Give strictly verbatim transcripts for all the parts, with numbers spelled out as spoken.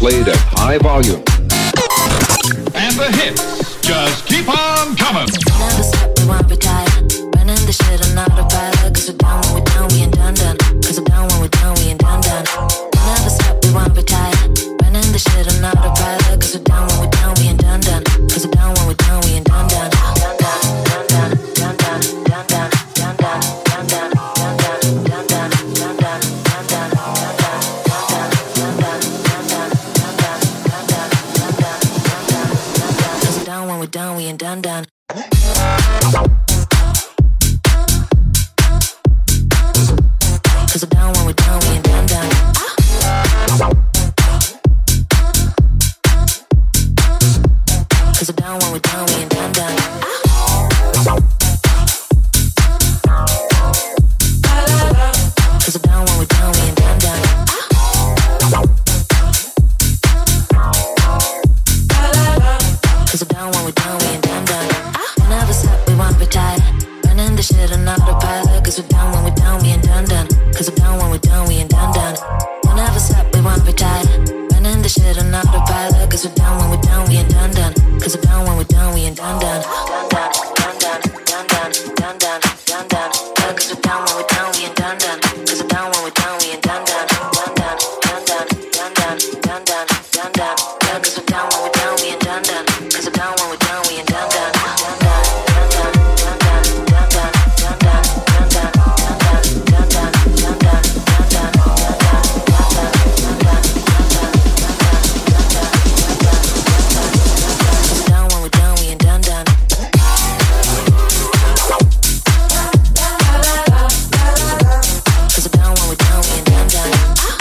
played at high volume. And the hits just keep on coming. Never stop, we won't retire. Running the shit on autopilot. Cause we're down when we're down, we ain't done done. Cause we're down when we're down, we ain't done done. Never stop, we won't retire. Running the shit on autopilot. Cause we're down when we're down, we ain't done done. Cause we're down when we're down, we ain't done done. Done done, done done, done done, done done, done done, done done, done done, done done, done done, done done, done done. When we're done, we ain't done done. Cause we're down when we're done, we ain't done done. Cause we're down when we're done, we ain't done done. Cause we're down when we're done, we ain't done done. Cause we're down when we're done, we ain't done done. We never stop, we won't retire. Running the shit on autopilot. Cause we're down when we're down, we ain't done done. Cause we're down when we're done, we ain't done done. We never stop, we won't retire. Running the shit on autopilot. Cause we're down when we're down, we ain't done done. Cause we're down when we're done, we ain't done done. Done done, done done, done done, done done, done done. Cause we're down when we're down, we ain't done done. Cause we're down when we're down, we ain't done done. Done done, done done, done done, done done, done done. Cause we're down when we're down, we ain't done done. Cause we're down when we're down, we ain't done done. Done done, done done, done done, done done, done done, done done, done done, done done, done done, done done, cause we're down when we're down, we ain't done done. Cause we're down when we're down, we ain't done done.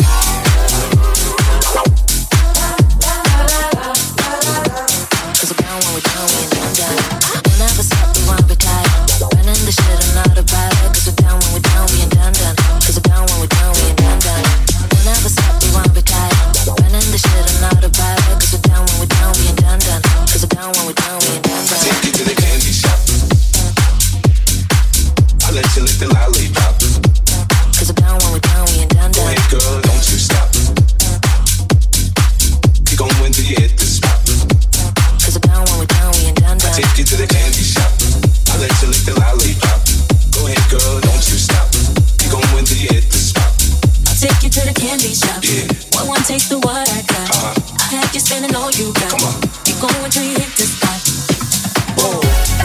Cause we're down when we're down, we ain't done done. We'll never stop, we won't retire. Running the shit on autopilot. Cause we're down when we're down, we ain't done done. Cause we're down when we're down, we ain't done done. We'll never stop, we won't retire. Running the shit on autopilot. Cause we're down when we're down, we ain't done done. Cause we're down when we're down, we ain't done done. Take you to the candy shop. I'll let you lick the lollipop. Cause we're down when we're down, we ain't done Go done. ahead, girl, don't you stop. Keep going till you hit the spot. Cause we're down when we're down, we ain't done done. Take you to the candy shop. I'll let you lick the lollipop. Go ahead, girl, don't you stop. Keep going till you hit the spot. I'll take you to the candy shop. Yeah. One one taste of what I got. Uh-huh. I have you spending all you got. Come on. Keep going till you hit the spot. Whoa.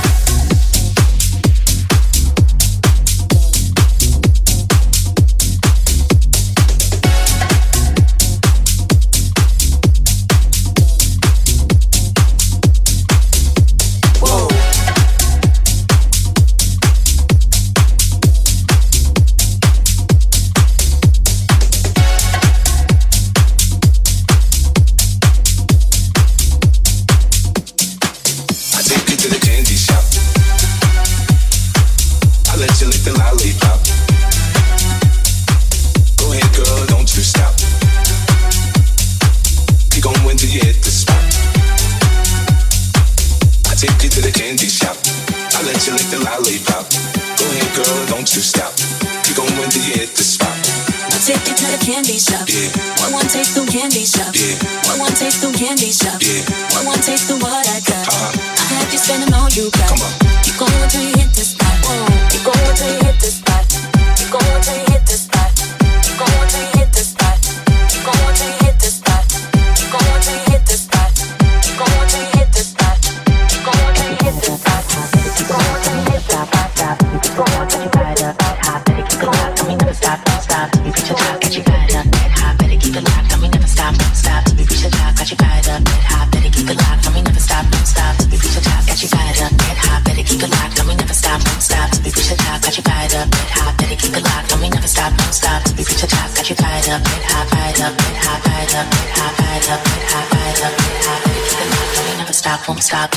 Won't stop.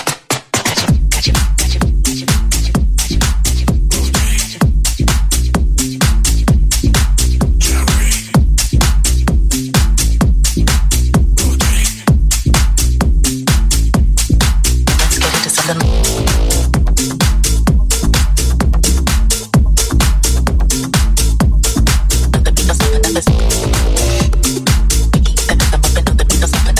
Up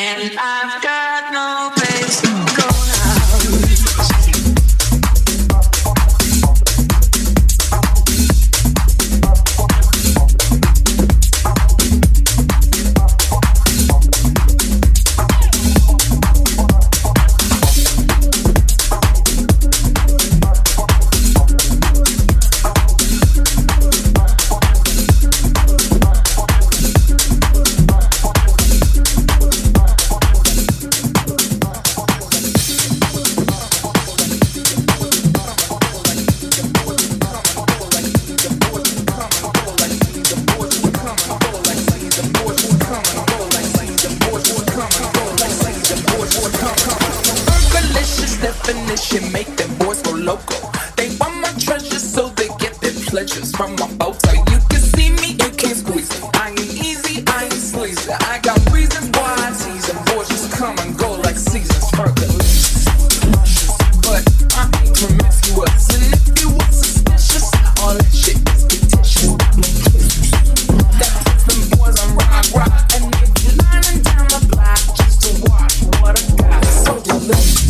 and I've got no place to go now. Definition make them boys go loco. They want my treasures so they get their pleasures from my boat. So you can see me, you can't squeeze me. I ain't easy, I ain't sleazy. I got reasons why I tease them. Boys just come and go like seasons. Fergalicious, but I ain't promiscuous. And if you were suspicious, all that shit is fictitious. That puts them boys on rock, rock, and they be lining down the block just to watch what I got. So delicious.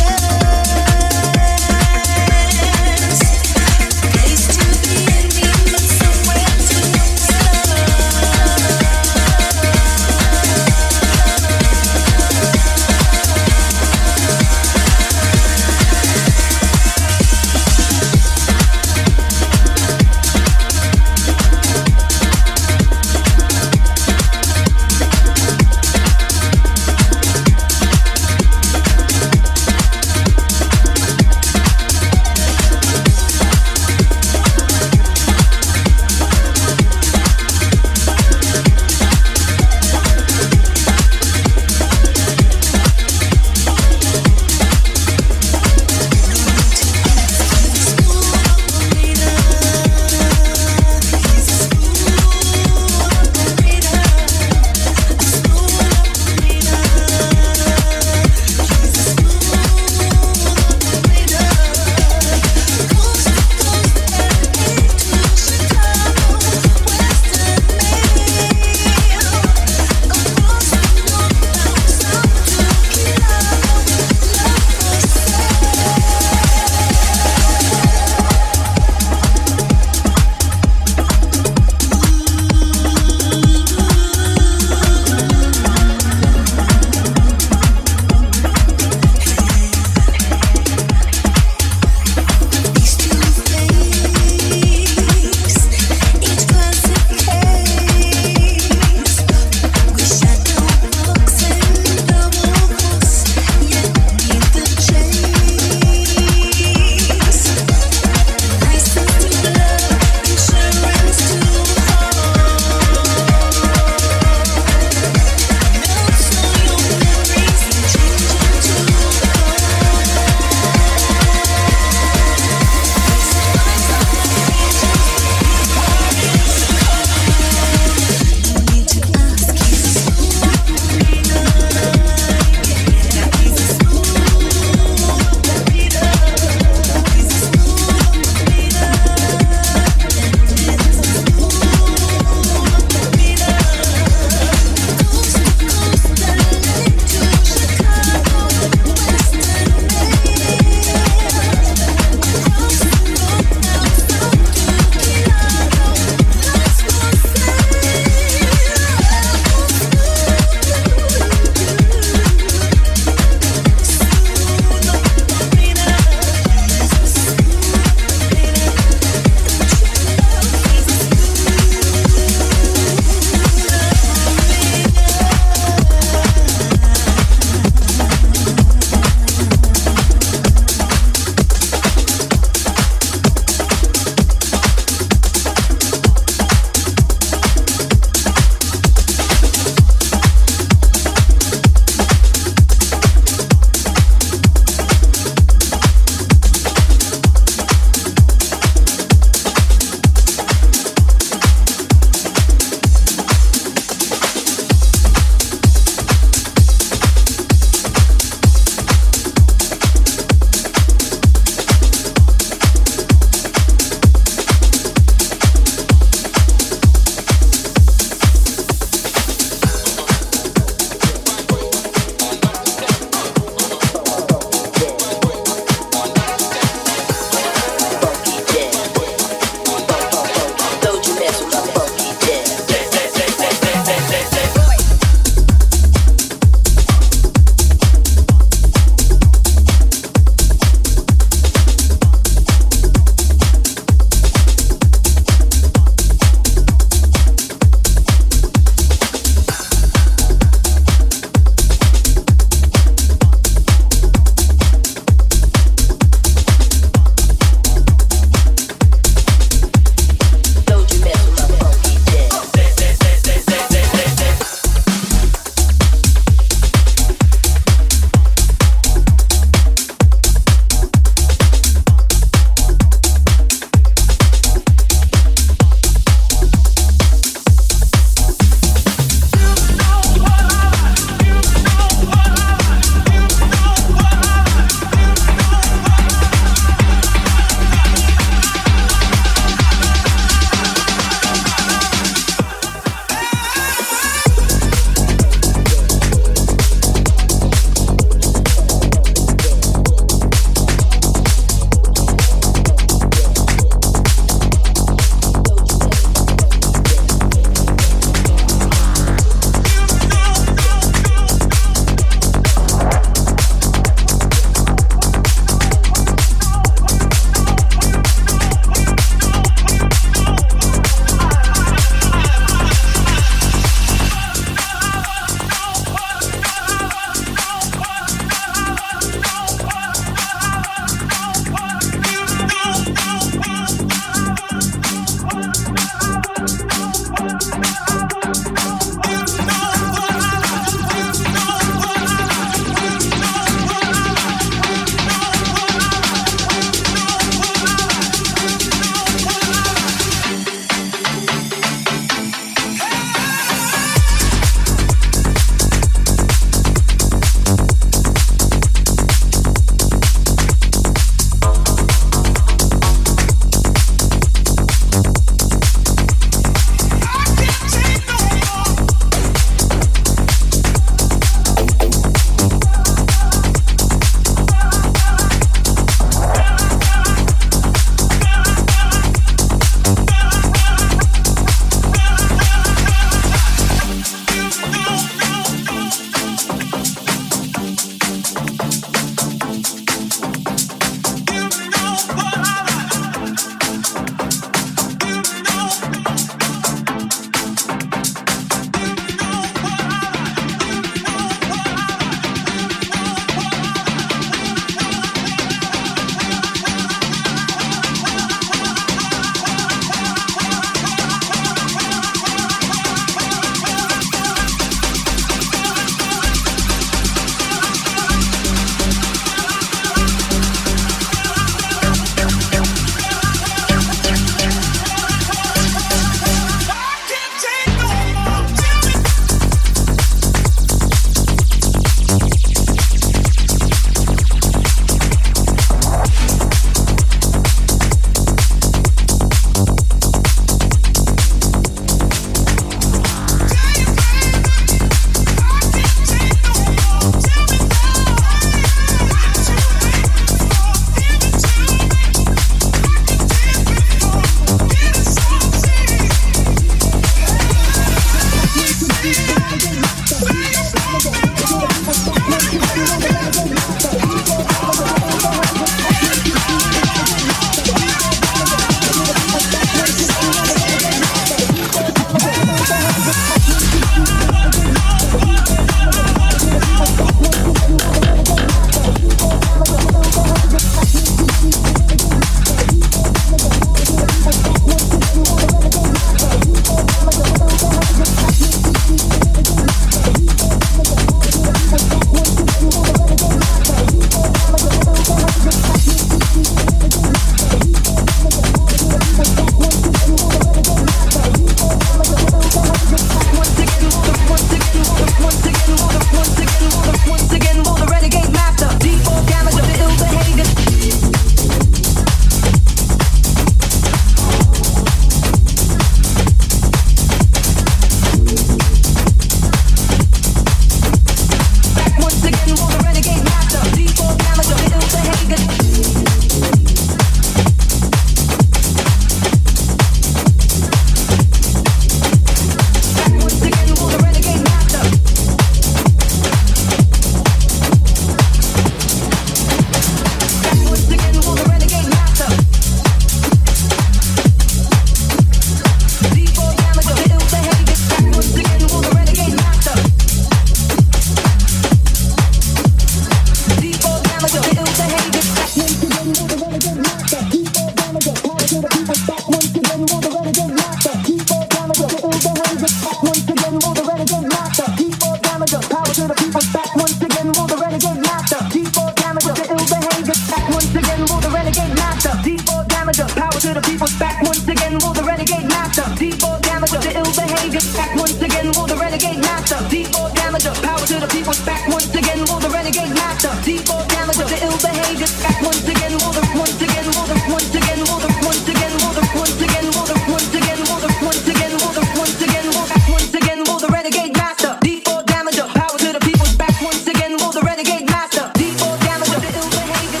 people's back once again. Will the renegade master D-four damager, the ill behavior back once again. Will the renegade master D-four damager, power to the people's back once again. Will the renegade master D-four damager, the ill behavior back once again. Will the once again, will the once again, will the once again, will the once again, will the once again, will the once again, will the once again, will back once again. Will the renegade master D-four damager, power to the people's back once again. Will the renegade master D-four damager, the ill behavior.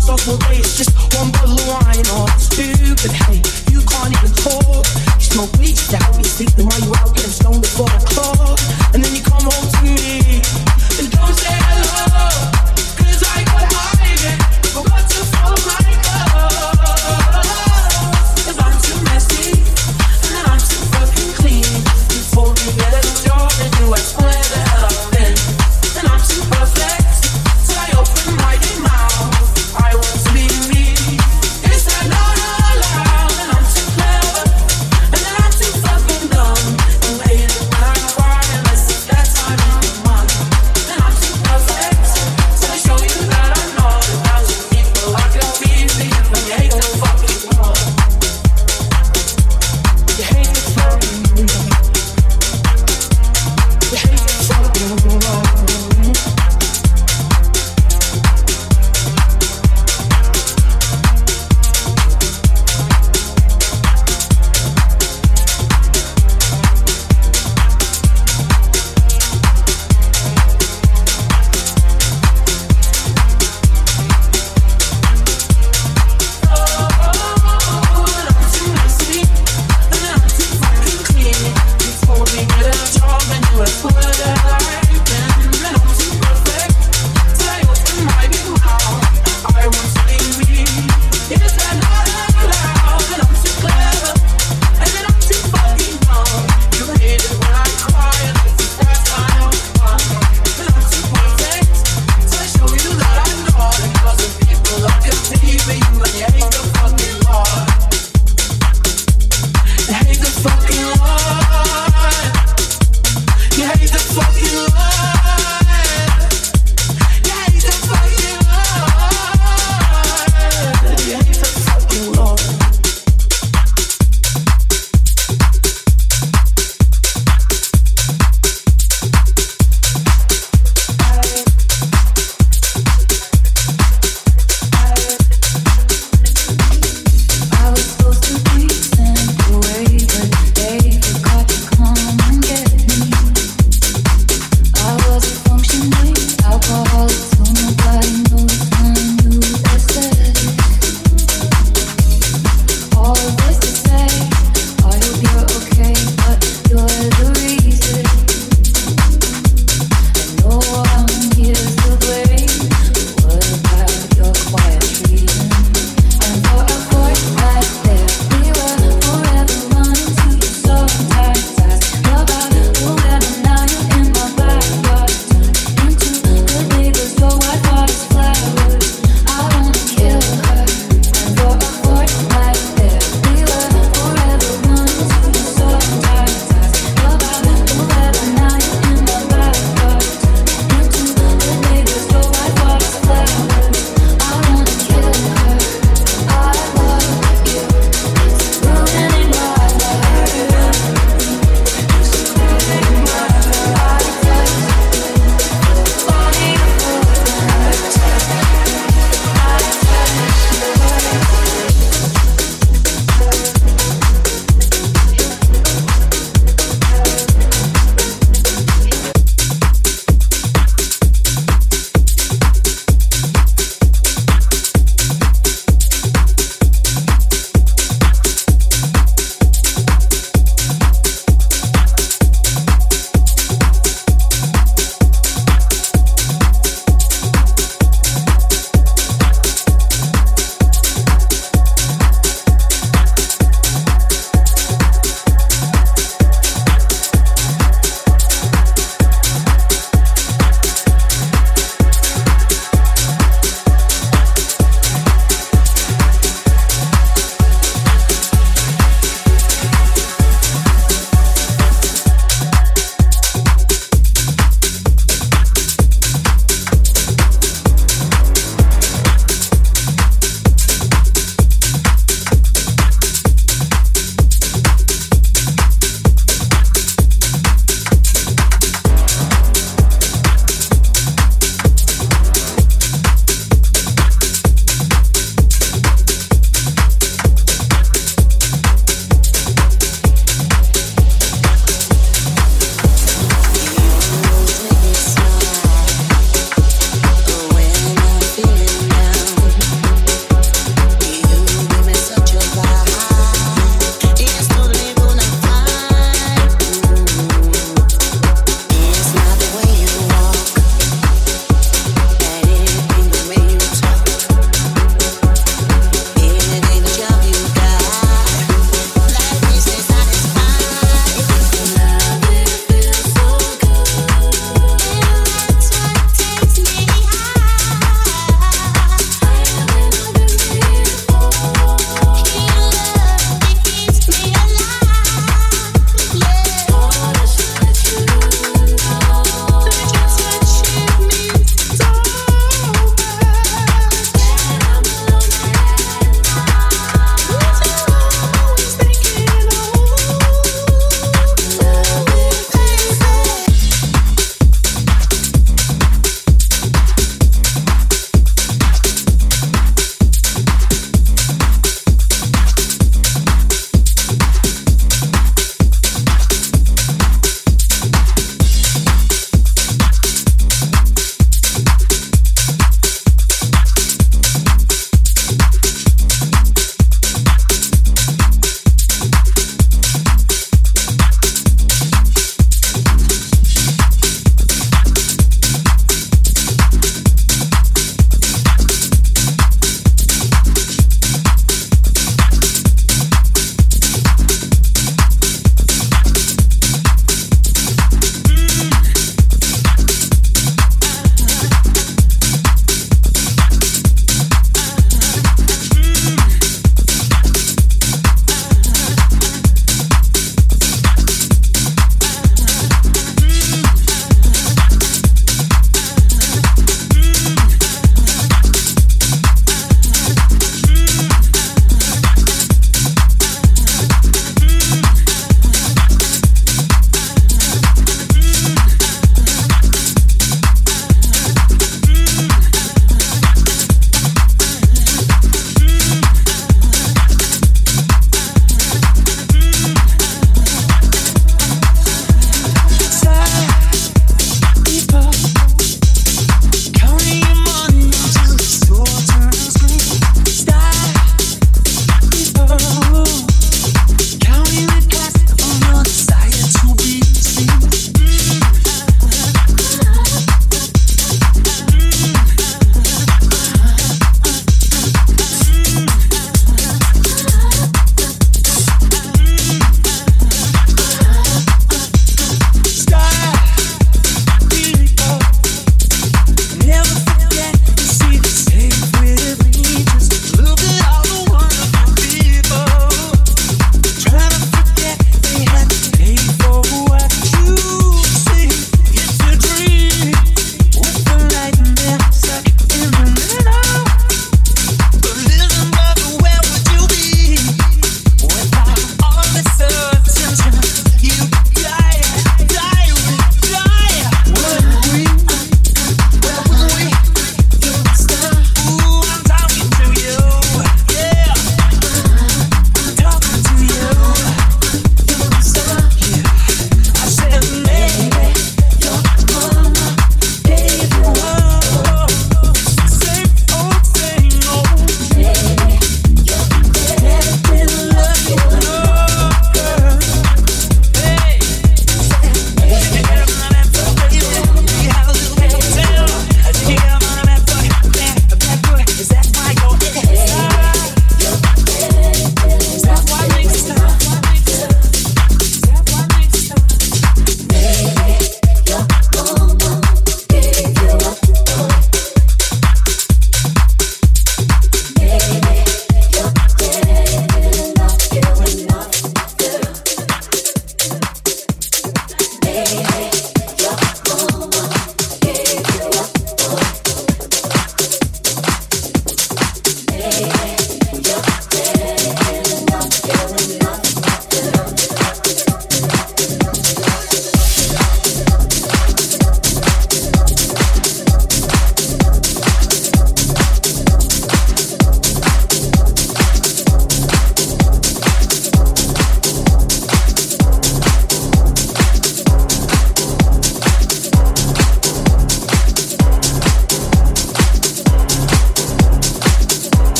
Just one bottle of wine or stupid. Hey, you can't even talk. You smoke weed. to help me sleep. And while you out getting stoned before the club, and then you come home to me and don't say hello, 'cause I got hiding, forgot to follow my love. 'Cause I'm too messy and then I'm too fucking clean. Before we get a job and you explain the hell I've been, and I'm too perfect, so I open my mouth. I want to be me. Is that not allowed? And I'm too clever, and then I'm too fucking dumb. You hate it when I cry unless it's that time of the month. And I'm too perfect, so I show you that I'm not a thousand people I can be me. When you hate the fucking love, you hate the fucking love, you hate the fucking love. Fuck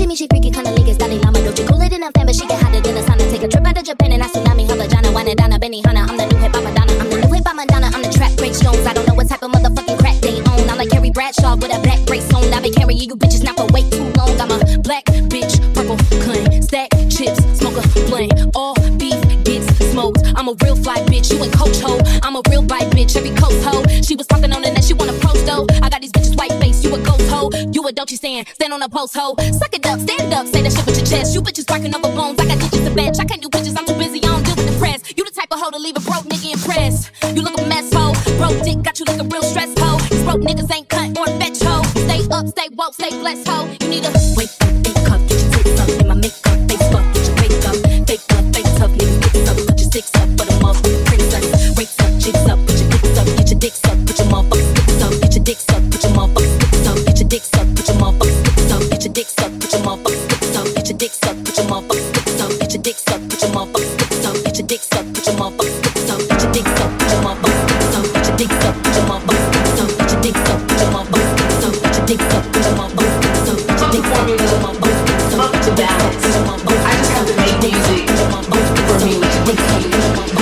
shimmy, she freaky, kinda like it's Dalai Lama. Don't you cool it in a fan, but she get hotter than the sauna. Take a trip out to Japan and I tsunami her vagina. Wine it down, Benny Hanna. I'm the new hip hop Madonna. I'm the new hip hop Madonna. I'm the trap Grace Jones. I don't know what type of motherfucking crack they own. I'm like Carrie Bradshaw with a black brace on. I've been carrying you bitches not for way too long. I'm a black bitch, purple clean, stack chips, smoke a blunt. All beef gets smoked. I'm a real fly bitch, you ain't coach ho. I'm a real bite bitch, every coast ho. She was talking on the net, she wanna post though. I got these bitches white face, you a ghost ho. You a Dolce stand, stand on a post ho. Suck it up, stand up, say that shit with your chest. You bitches barking over bones, I got digits to bench. I can't do bitches, I'm too busy, I don't deal with the press. You the type of hoe to leave a broke nigga impressed. You look a mess ho, broke dick got you looking real stressed ho. These broke niggas ain't cut or fetch ho. Stay up, stay woke, stay blessed ho. You need a wake up, think up, get your tits up in my makeup, face fuck, get your wake up, fake up, fake tough niggas dicks up, put your sticks up for the motherfucking princess. Wakes up, jigs up, put your dicks up, get your dicks up, put your motherfucking sticks up, get your dicks up, put your motherfucking sticks up, get your dicks up, put your motherfucking sticks up, get your dicks up, put your motherfucking sticks up, get your dicks up, put your motherfucking sticks up, get your dicks up, put your motherfucking sticks up, get your dicks up, put your motherfucking sticks up, get your dicks up, put your motherfucking sticks up, get your dicks up, put your motherfucking sticks up, get your dicks up, put your motherfucking sticks up, get your dicks up, put your motherfucking sticks up, get your dicks up, put your motherfucking sticks up, get your balance. I just have to make music for me with you.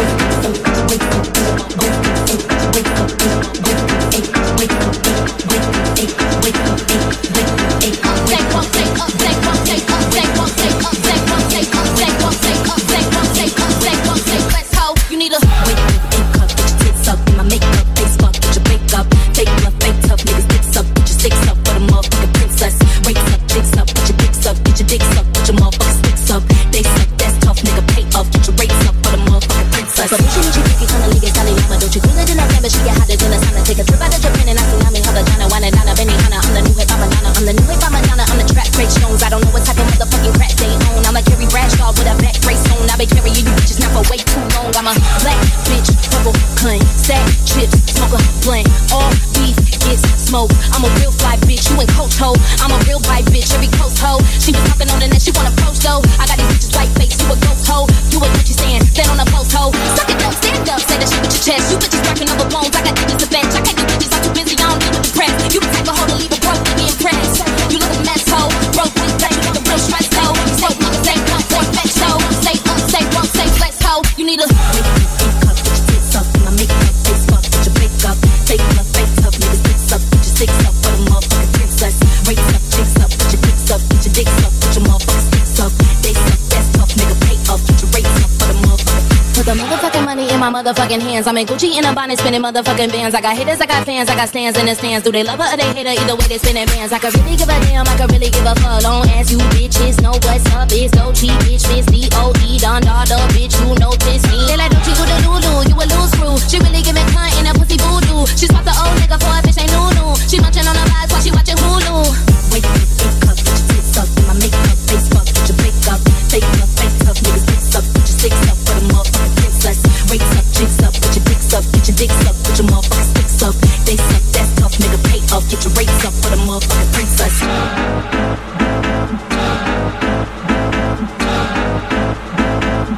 You need a wake up, get your tits up in my makeup, face fuck, get your wake up, fake love, fake tough niggas dicks up, get your sticks up for the motherfucking princess. Wakes up, jigs up, get your dicks up, get your dicks up, get your motherfucking sticks up. They suck, that's tough, nigga, pay up, get your rates up for the motherfucking princess. So bitch, you freaky, kinda like it's Dalai Lama. Don't you cool it in a fan, but she get hotter than the sauna. Take a trip out to Japan and I tsunami her vagina. Wine it down, Benny Hanna. I'm the new hip hop Madonna. I'm the new hip hop Madonna. I'm the trap Grace Jones. I don't know what type of motherfucking crack they own. I'm like Carrie Bradshaw with a black brace on. I've been carrying you bitches now for way too long. I'm a black bitch, purple clean, stack chips, smoke a blunt. All beef gets smoked. I'm a real fly bitch, you ain't coach ho. I'm a real bite bitch, every coast ho. She was talking on the net, she wanna post though. I got these bitches white face, you a ghost ho. You a Dolce stand, stand on a post ho. Suck it up, stand up, say that shit with your chest. You bitches barking over bones, I got digits to bench. I can't do bitches, I'm too busy, I don't deal with the press. You the type of hoe to leave a broke nigga impressed. You look a mess ho, broke dick got you looking real stressed ho. Broke niggas ain't cut or fetch ho. Stay up, stay woke, stay flex ho. You need a wake up, get your tits up in my makeup, face fuck, get your wake up, fake love, fake tough niggas dicks up, get your sticks up for the motherfucking princess. Wakes up, jigs up, put your dicks up, get your dicks up, put your motherfucking sticks up. They suck, that's tough, nigga, pay up, get your rates up for the motherfucking. Put the motherfucking money in my motherfucking hands. I'm in Gucci in a bonnet, spinning motherfucking bands. I got haters, I got fans, I got stands in the stands. Do they love her or they hate her? Either way, they spinning bands. I could really give a damn, I could really give a fuck. Don't ask you bitches, know what's up. It's so cheap, bitch, Miss D O E, Don Dada, bitch, you notice me. They like, don't you do the doo-doo, you a loose screw. She really giving cunt in a pussy voodoo. She swapped the old nigga for a bitch, ain't new-new. She munching on her vibes while she watching Hulu. Wake up, wake up, get your tits up in my makeup, face fuck, get your wake up. Fake love, fake tough niggas dicks up, put your sticks up for the motherfucking princess. Wakes up, jigs up, put your dicks up, get your dicks up, put your motherfucking sticks up. They suck, that's tough, nigga, pay up, get your rates up for the motherfucking princess.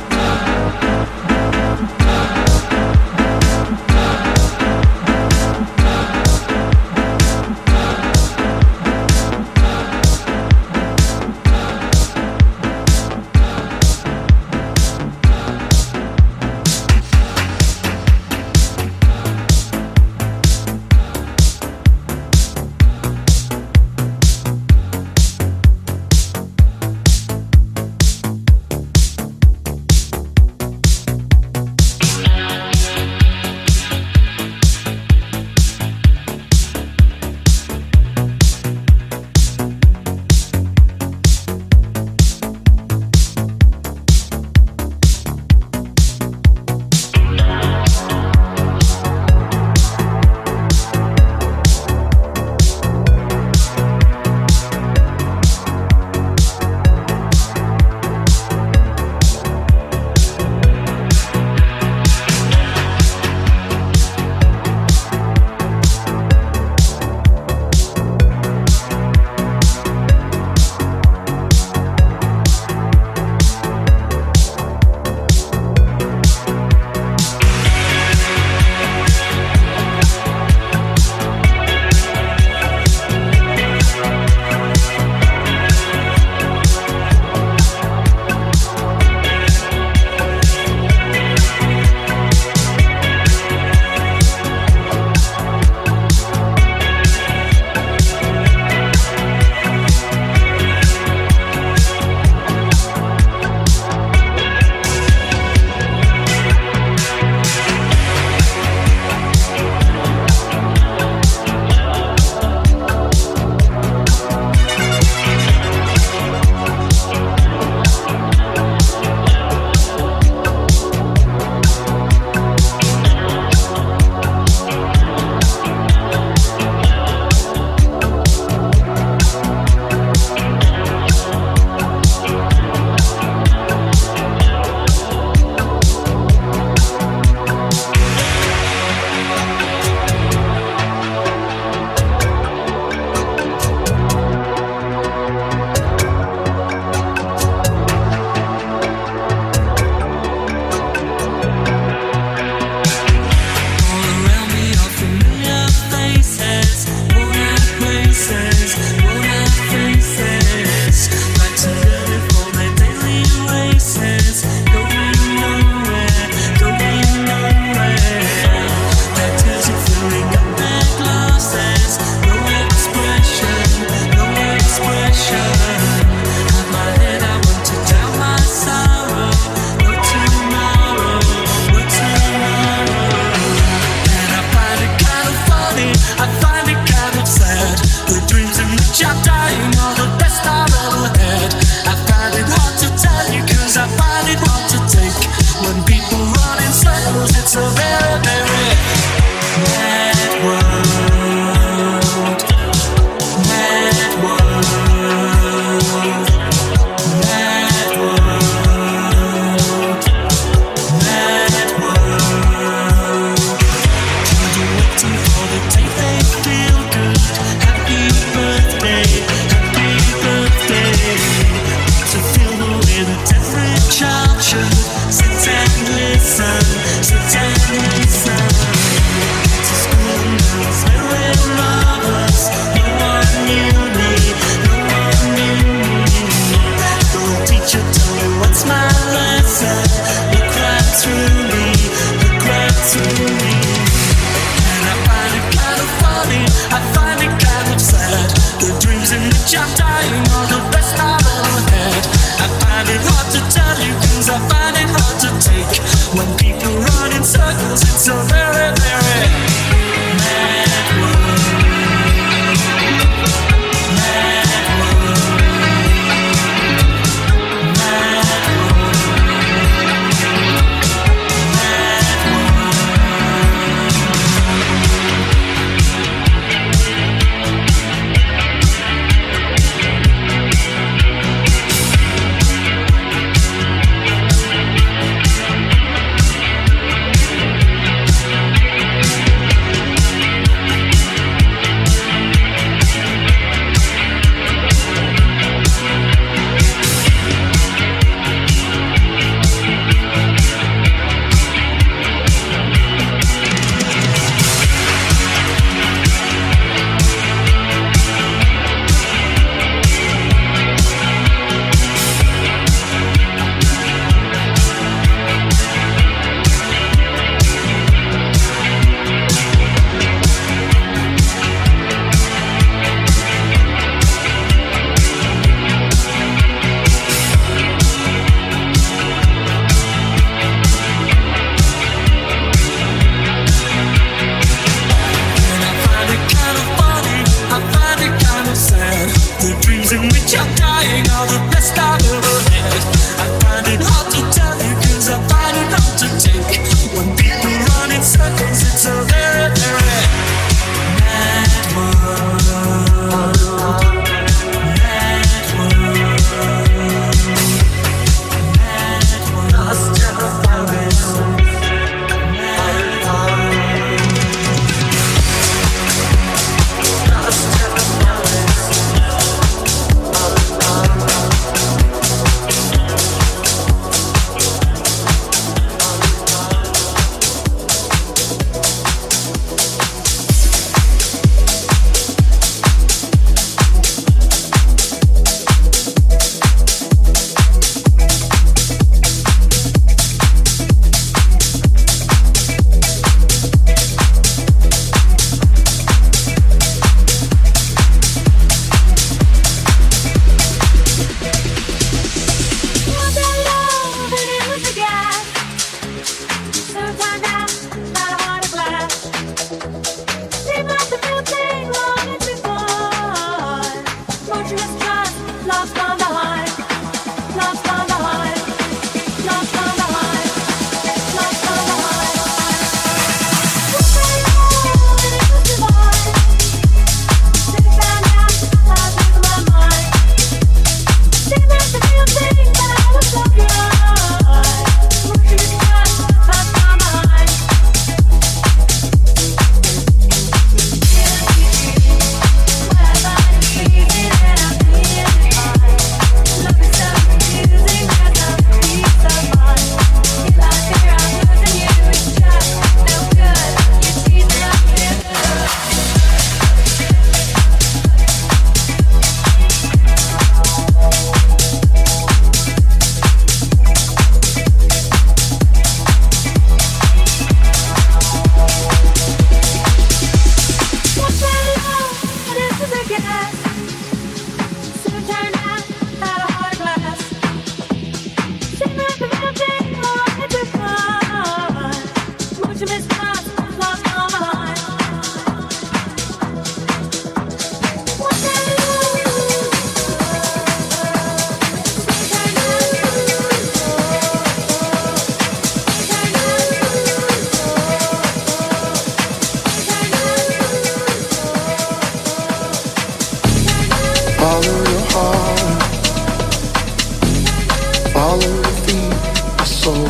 Follow your feet, your soul.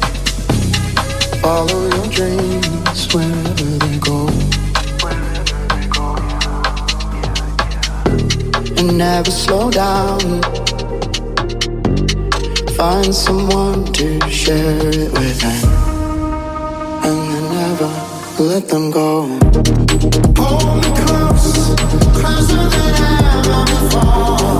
Follow your dreams wherever they go. And never slow down. Find someone to share it with, and, and then never let them go. Hold me close, closer than ever before.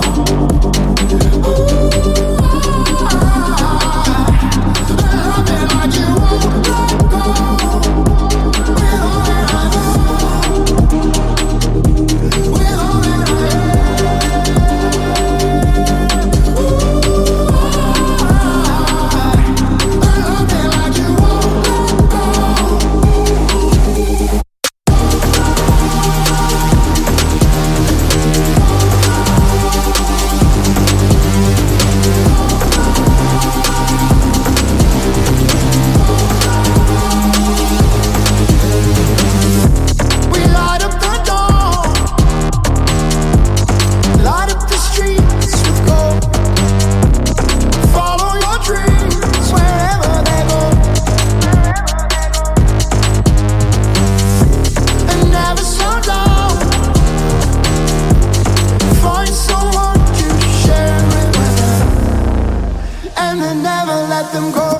Them go.